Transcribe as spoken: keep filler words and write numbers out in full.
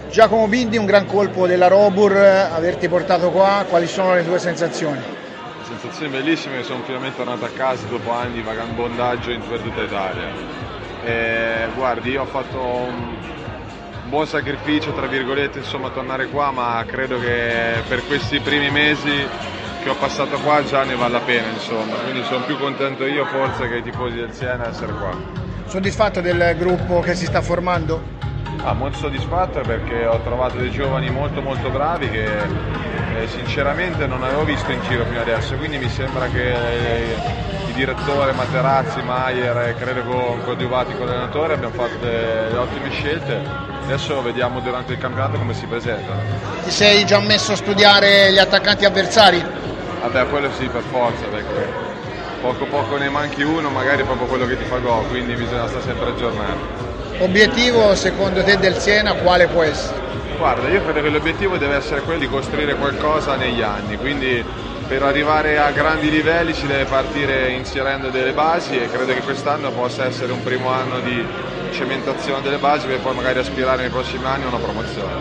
Giacomo Bindi, un gran colpo della Robur, averti portato qua, quali sono le tue sensazioni? Sensazioni bellissime, sono finalmente tornato a casa dopo anni di vagabondaggio in per tutta Italia. E, guardi, io ho fatto un buon sacrificio, tra virgolette, insomma, tornare qua, ma credo che per questi primi mesi che ho passato qua già ne vale la pena, insomma, quindi sono più contento io forse che i tifosi del Siena di essere qua. Soddisfatto del gruppo che si sta formando? Ah, molto soddisfatto perché ho trovato dei giovani molto molto bravi che eh, sinceramente non avevo visto in giro fino adesso, quindi mi sembra che eh, il direttore Materazzi, Maier, credo con coadiuvati con l'allenatore abbiamo fatto delle ottime scelte. Adesso vediamo durante il campionato come si presentano. Ti sei già messo a studiare gli attaccanti avversari? Vabbè, quello sì, per forza, perché poco poco ne manchi uno, magari proprio quello che ti fa gol, quindi bisogna stare sempre aggiornati. Obiettivo secondo te del Siena quale può essere? Guarda, io credo che l'obiettivo deve essere quello di costruire qualcosa negli anni, quindi per arrivare a grandi livelli si deve partire inserendo delle basi e credo che quest'anno possa essere un primo anno di cementazione delle basi per poi magari aspirare nei prossimi anni a una promozione.